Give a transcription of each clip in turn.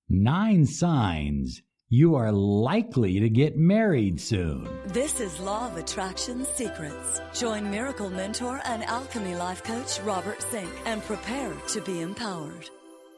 9 signs you are likely to get married soon. This is Law of Attraction Secrets. Join Miracle Mentor and Alchemy Life Coach Robert Zink and prepare to be empowered.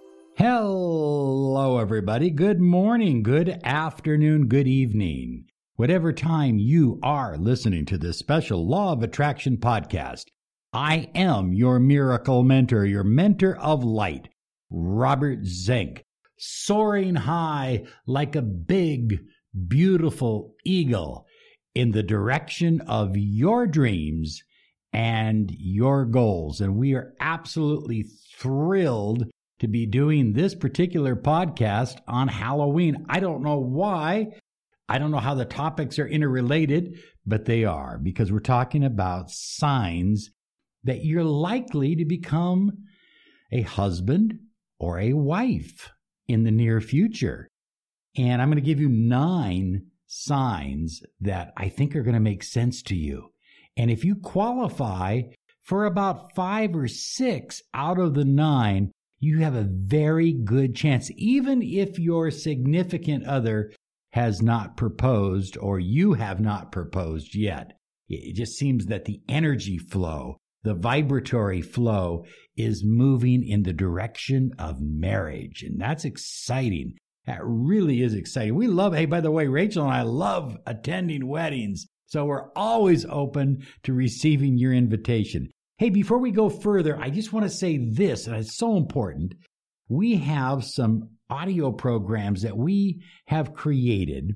Hello, everybody. Good morning, good afternoon, good evening. Whatever time you are listening to this special Law of Attraction podcast, I am your miracle mentor, your mentor of light, Robert Zink, soaring high like a big, beautiful eagle in the direction of your dreams and your goals. And we are absolutely thrilled to be doing this particular podcast on Halloween. I don't know why. I don't know how the topics are interrelated, but they are, because we're talking about signs that you're likely to become a husband or a wife in the near future. And I'm going to give you 9 signs that I think are going to make sense to you. And if you qualify for about 5 or 6 out of the 9, you have a very good chance, even if your significant other has not proposed or you have not proposed yet. It just seems that the energy flow, the vibratory flow is moving in the direction of marriage. And that's exciting. That really is exciting. We love, hey, by the way, Rachel and I love attending weddings. So we're always open to receiving your invitation. Hey, before we go further, I just want to say this, and it's so important. We have some audio programs that we have created.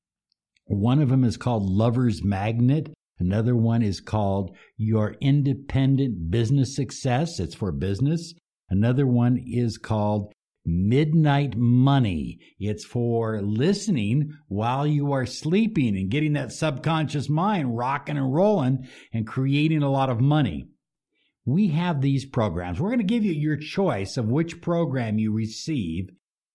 One of them is called Lover's Magnet. Another one is called Your Independent Business Success. It's for business. Another one is called Midnight Money. It's for listening while you are sleeping and getting that subconscious mind rocking and rolling and creating a lot of money. We have these programs. We're going to give you your choice of which program you receive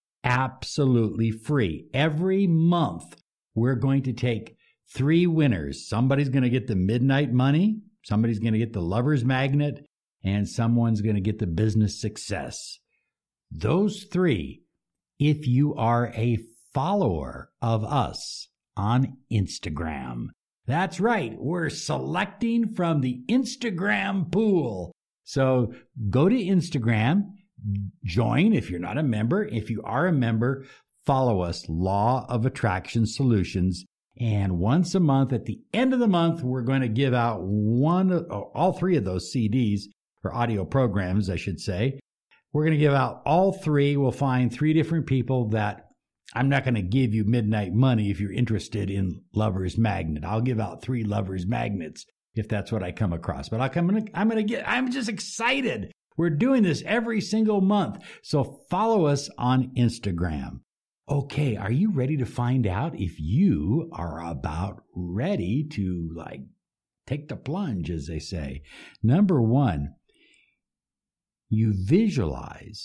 absolutely free. Every month, we're going to take 3 winners. Somebody's going to get the Midnight Money, somebody's going to get the Lover's Magnet, and someone's going to get the Business Success. Those 3, if you are a follower of us on Instagram. That's right, we're selecting from the Instagram pool. So go to Instagram, join if you're not a member. If you are a member, follow us, Law of Attraction Solutions. And once a month, at the end of the month, we're going to give out all 3 of those CDs, or audio programs, I should say. We're going to give out all 3. We'll find 3 different people that I'm not going to give you Midnight Money if you're interested in Lover's Magnet. I'll give out 3 Lover's Magnets if that's what I come across. But I'm just excited. We're doing this every single month. So follow us on Instagram. Okay, are you ready to find out if you are about ready to take the plunge, as they say? Number 1, you visualize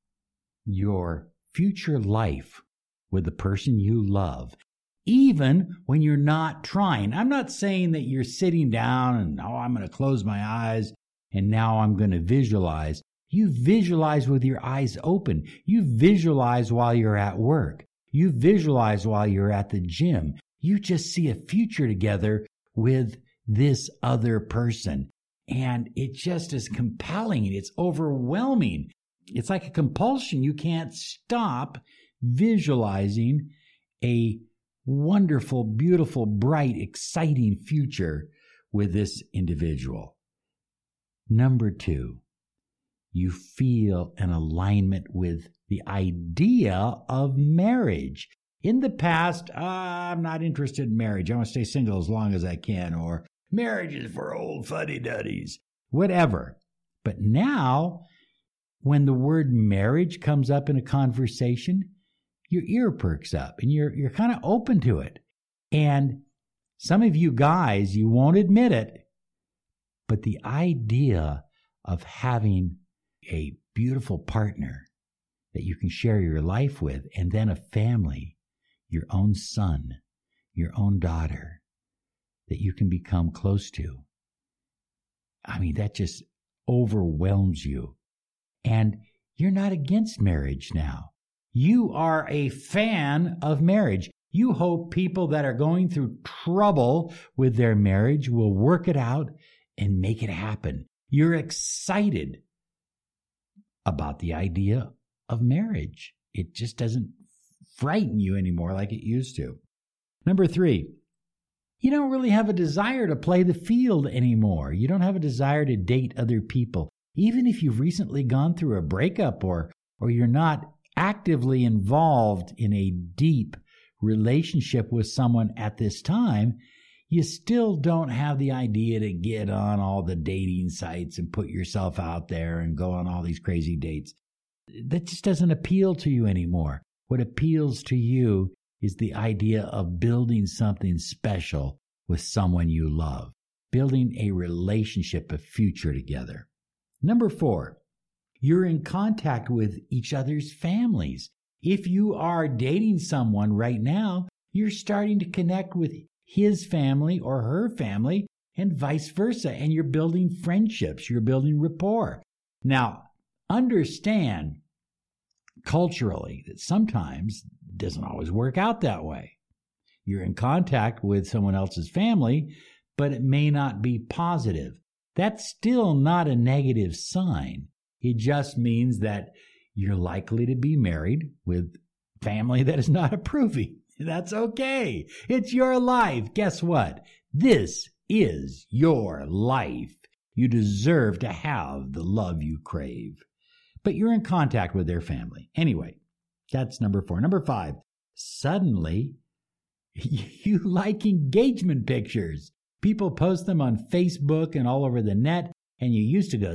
your future life with the person you love, even when you're not trying. I'm not saying that you're sitting down and, I'm going to close my eyes and now I'm going to visualize. You visualize with your eyes open. You visualize while you're at work. You visualize while you're at the gym. You just see a future together with this other person. And it just is compelling. It's overwhelming. It's like a compulsion. You can't stop visualizing a wonderful, beautiful, bright, exciting future with this individual. Number 2, you feel an alignment with the idea of marriage. In the past, I'm not interested in marriage. I want to stay single as long as I can, or marriage is for old fuddy-duddies, whatever. But now, when the word marriage comes up in a conversation, your ear perks up and you're kind of open to it. And some of you guys, you won't admit it, but the idea of having a beautiful partner that you can share your life with, and then a family, your own son, your own daughter, that you can become close to. I mean, that just overwhelms you. And you're not against marriage now. You are a fan of marriage. You hope people that are going through trouble with their marriage will work it out and make it happen. You're excited about the idea of marriage. It just doesn't frighten you anymore like it used to. Number 3, you don't really have a desire to play the field anymore. You don't have a desire to date other people. Even if you've recently gone through a breakup or you're not actively involved in a deep relationship with someone at this time, you still don't have the idea to get on all the dating sites and put yourself out there and go on all these crazy dates. That just doesn't appeal to you anymore. What appeals to you is the idea of building something special with someone you love, building a relationship, a future together. Number 4, you're in contact with each other's families. If you are dating someone right now, you're starting to connect with his family or her family and vice versa, and you're building friendships, you're building rapport. Now, understand culturally that sometimes it doesn't always work out that way. You're in contact with someone else's family, but it may not be positive. That's still not a negative sign. It just means that you're likely to be married with family that is not approving. That's okay. It's your life. Guess what? This is your life. You deserve to have the love you crave. But you're in contact with their family. Anyway, that's number 4. Number 5, suddenly you like engagement pictures. People post them on Facebook and all over the net, and you used to go,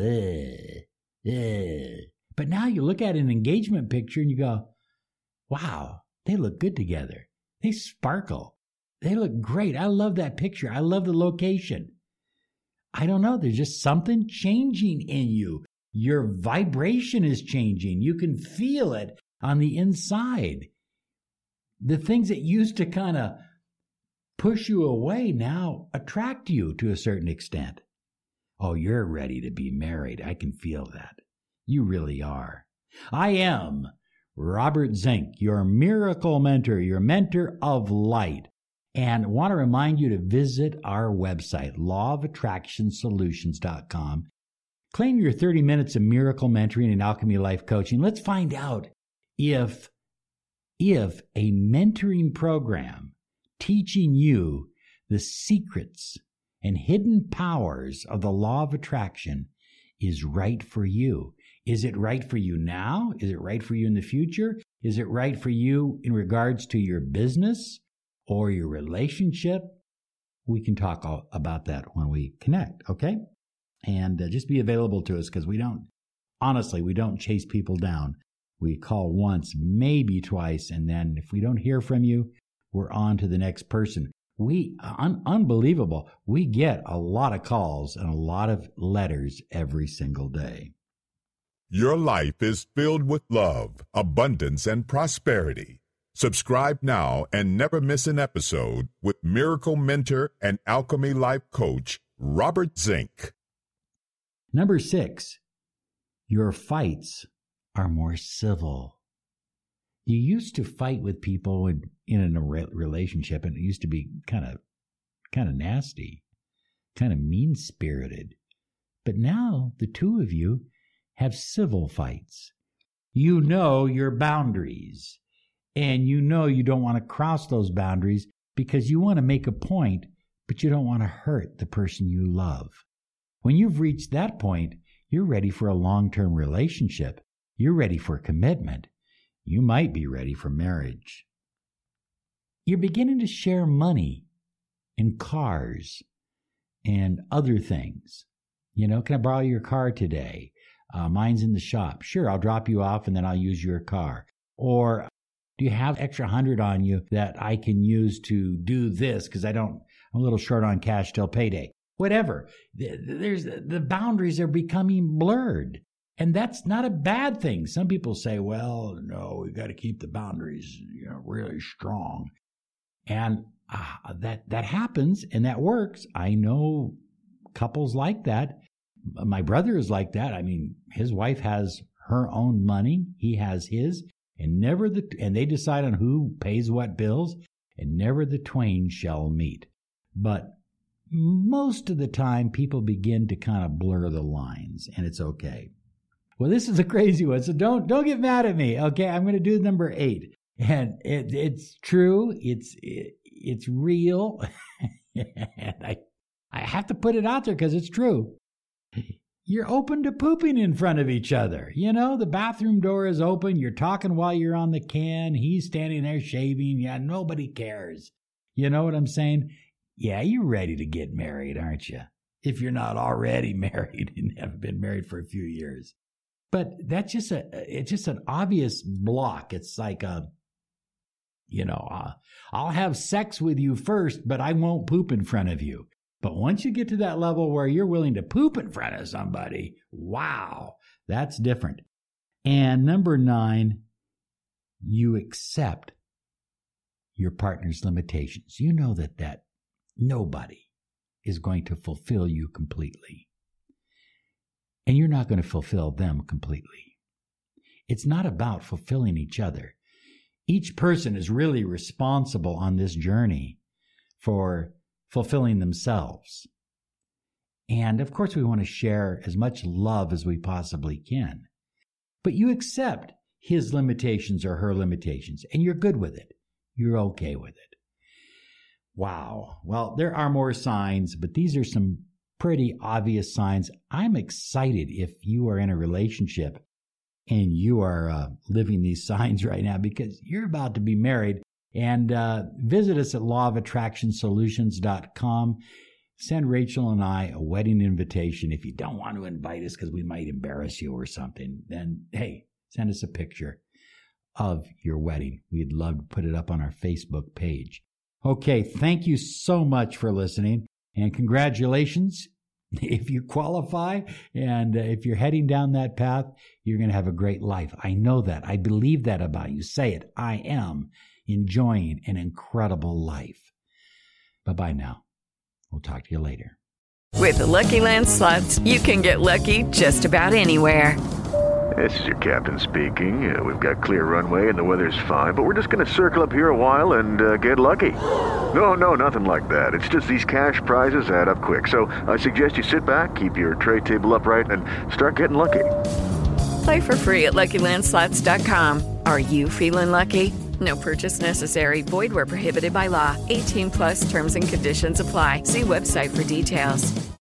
But now you look at an engagement picture and you go, wow, they look good together. They sparkle. They look great. I love that picture. I love the location. I don't know. There's just something changing in you. Your vibration is changing. You can feel it on the inside. The things that used to kind of push you away now attract you to a certain extent. Oh, you're ready to be married. I can feel that. You really are. I am Robert Zink, your miracle mentor, your mentor of light. And want to remind you to visit our website, lawofattractionsolutions.com. Claim your 30 minutes of miracle mentoring and alchemy life coaching. Let's find out if a mentoring program teaching you the secrets and hidden powers of the law of attraction is right for you. Is it right for you now? Is it right for you in the future? Is it right for you in regards to your business or your relationship? We can talk about that when we connect, okay? And just be available to us, because we don't chase people down. We call once, maybe twice, and then if we don't hear from you, we're on to the next person. Unbelievable. We get a lot of calls and a lot of letters every single day. Your life is filled with love, abundance, and prosperity. Subscribe now and never miss an episode with miracle mentor and alchemy life coach, Robert Zink. Number 6, your fights are more civil. You used to fight with people in a relationship, and it used to be kind of nasty, kind of mean-spirited. But now the two of you have civil fights. You know your boundaries, and you know you don't want to cross those boundaries because you want to make a point, but you don't want to hurt the person you love. When you've reached that point, you're ready for a long-term relationship. You're ready for commitment. You might be ready for marriage. You're beginning to share money and cars and other things. You know, can I borrow your car today? Mine's in the shop. Sure, I'll drop you off and then I'll use your car. Or do you have extra 100 on you that I can use to do this because I'm a little short on cash till payday? Whatever. The boundaries are becoming blurred. And that's not a bad thing. Some people say, well, no, we got to keep the boundaries, really strong. And that happens and that works. I know couples like that. My brother is like that. I mean, his wife has her own money. He has his. and they decide on who pays what bills, and never the twain shall meet. But most of the time, people begin to kind of blur the lines, and it's okay. Well, this is a crazy one, so don't get mad at me. Okay, I'm going to do number 8, and it's true. It's real, and I have to put it out there because it's true. You're open to pooping in front of each other. The bathroom door is open. You're talking while you're on the can. He's standing there shaving. Yeah, nobody cares. You know what I'm saying? Yeah, you're ready to get married, aren't you? If you're not already married and haven't been married for a few years. But it's just an obvious block. It's like I'll have sex with you first, but I won't poop in front of you. But once you get to that level where you're willing to poop in front of somebody, wow, that's different. And number 9, you accept your partner's limitations. You know that nobody is going to fulfill you completely. And you're not going to fulfill them completely. It's not about fulfilling each other. Each person is really responsible on this journey for fulfilling themselves. And of course, we want to share as much love as we possibly can. But you accept his limitations or her limitations, and you're good with it. You're okay with it. Wow. Well, there are more signs, but these are some pretty obvious signs. I'm excited if you are in a relationship and you are living these signs right now, because you're about to be married. And visit us at lawofattractionsolutions.com. Send Rachel and I a wedding invitation. If you don't want to invite us because we might embarrass you or something, then, hey, send us a picture of your wedding. We'd love to put it up on our Facebook page. Okay, thank you so much for listening, and congratulations if you qualify, and if you're heading down that path, you're going to have a great life. I know that. I believe that about you. Say it. I am enjoying an incredible life. Bye-bye now. We'll talk to you later. With the Lucky Land Slots, you can get lucky just about anywhere. This is your captain speaking. We've got clear runway and the weather's fine, but we're just going to circle up here a while and get lucky. No, nothing like that. It's just these cash prizes add up quick. So I suggest you sit back, keep your tray table upright, and start getting lucky. Play for free at LuckyLandSlots.com. Are you feeling lucky? No purchase necessary. Void where prohibited by law. 18+ terms and conditions apply. See website for details.